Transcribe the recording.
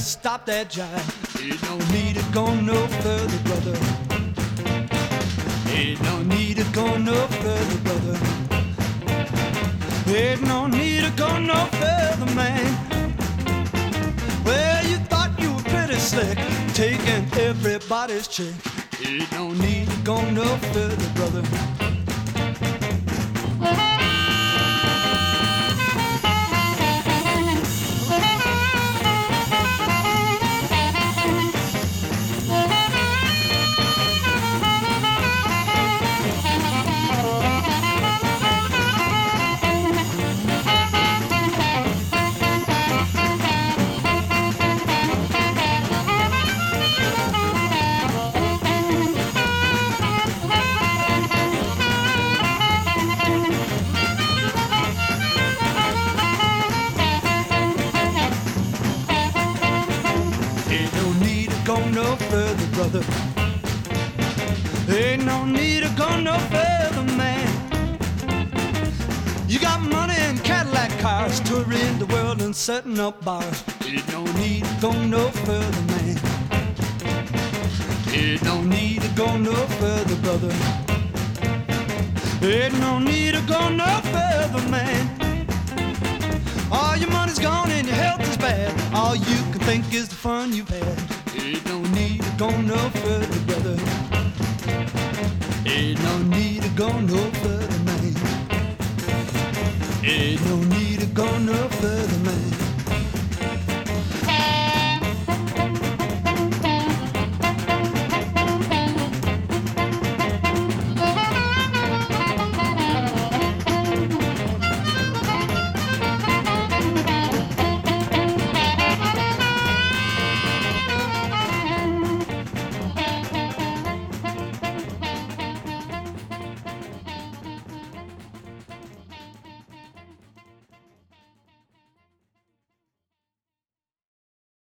stop that jive. Ain't no need to go no further, brother. Ain't no need to go no further, brother. Ain't no need to go no further, man. Well, you thought you were pretty slick, taking everybody's chick. Ain't no need to go no further, brother. Go no further, brother. Ain't no need to go no further, man. You got money and Cadillac cars, touring the world and setting up bars. Ain't no need to go no further, man. Ain't no need to go no further, brother. Ain't no need to go no further, man. All your money's gone and your health is bad. All you can think is the fun you've had. Ain't no need to go no further, brother. Ain't no need to go no further, man. Ain't no need to go no further, man.